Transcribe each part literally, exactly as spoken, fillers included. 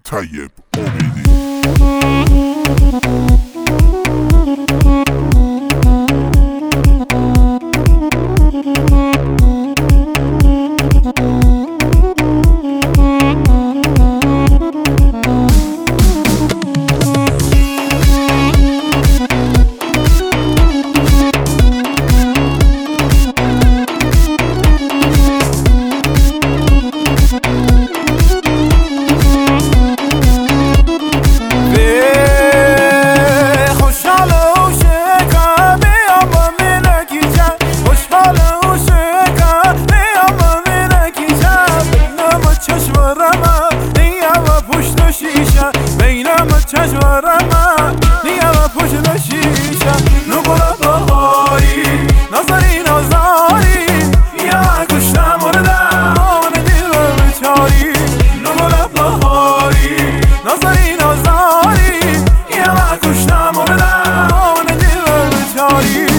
طیب امیدی. چشمارم نیام پشت شیشه نگولا بهاری نظری نظاری یا کشتم مردم آن دل بچاری نگولا بهاری نظری نظاری یا کشتم مردم آن دل بچاری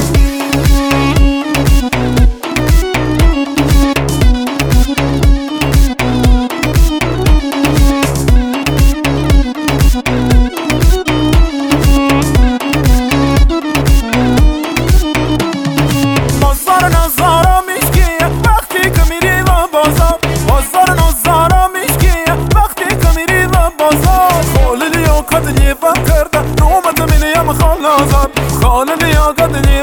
خالد یا قد لیوان کرده نومت من یم خال نازد خالد یا قد